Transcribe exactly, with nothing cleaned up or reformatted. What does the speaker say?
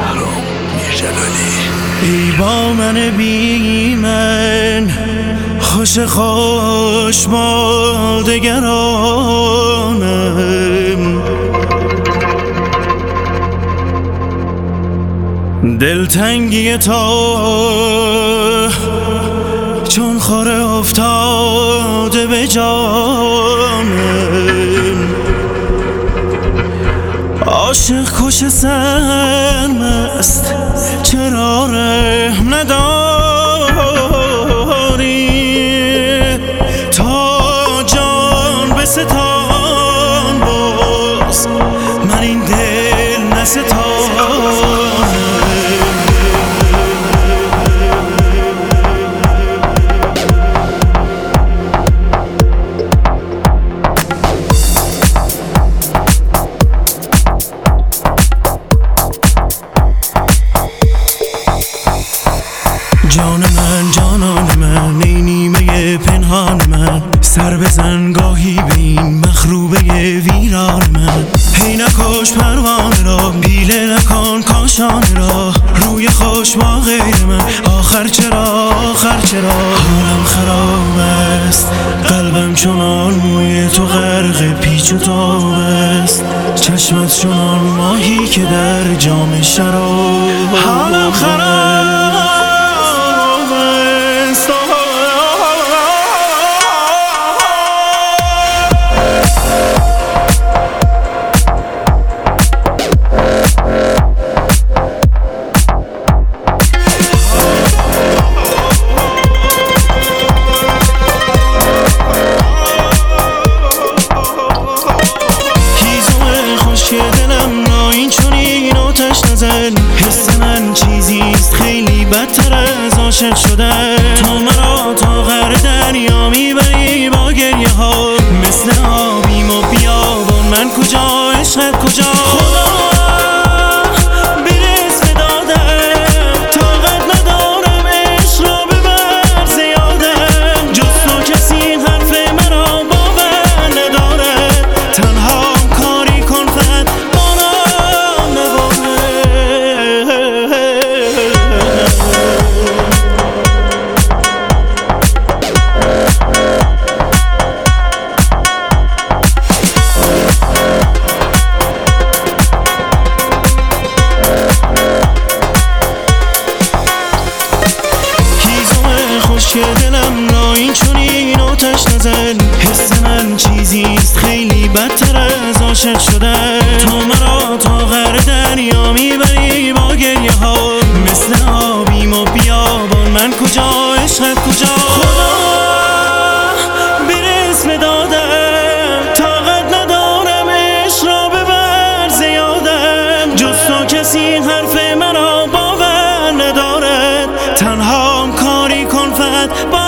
شهرام میرجلالی. ای با من بی من خوش خوش با دگرانم، دلتنگی تو چون خاره افتاده به جانم، عاشق کش سرمست چرا رحم نداری، تا جان بستان باز من این دل نستانم. جان من جانان من ای نیمه پنهان من، سر بزن گاهی به این مخروبه ویران من. هی نکش پروانه را پیله نکن کاشانه را، روی خوش با غیر من آخر چرا آخر چرا. حالم خراب است قلبم چنان موی تو غرق پیچ و تاب است، چشمت چنان ماهی که در جام شراب. حالم خراب حس من چیزیست خیلی بدتر از عاشق شدن، تو مرا تا غر دریا میبری با گریه ها، مثل آبیم و بیابان من کجا عشقت کجا. خدا برس بدادم طاقت ندارم عشق را ببر زیادم، جز تو کسی حرف مرا باور ندارد، تنها کاری کن فقط بارم نباره. که دلم را این چنین آتش نزن، حس من چیزیست خیلی بدتر از عاشق شدن، تو مرا تا غر دریا میبری با گریه ها، مثل آبیم و بیابان من کجا عشقت کجا. خدا برس بدادم طاقت ندارم عشق را ببر زیادم، جز تو کسی حرف مرا باور ندارد، تنها کاری کن فقط